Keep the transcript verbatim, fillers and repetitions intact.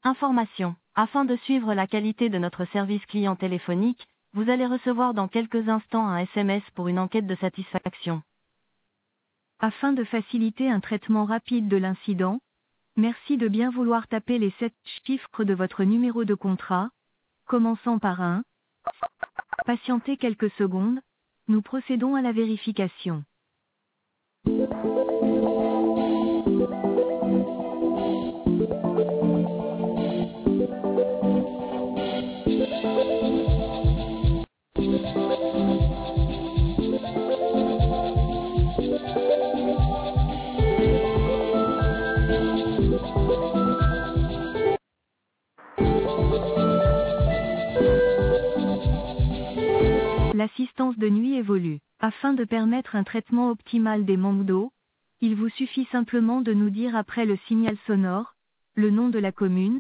Information. Afin de suivre la qualité de notre service client téléphonique, vous allez recevoir dans quelques instants un S M S pour une enquête de satisfaction. Afin de faciliter un traitement rapide de l'incident, merci de bien vouloir taper les sept chiffres de votre numéro de contrat, commençant par un. Patientez quelques secondes, nous procédons à la vérification. L'assistance de nuit évolue. Afin de permettre un traitement optimal des manques d'eau, il vous suffit simplement de nous dire après le signal sonore, le nom de la commune,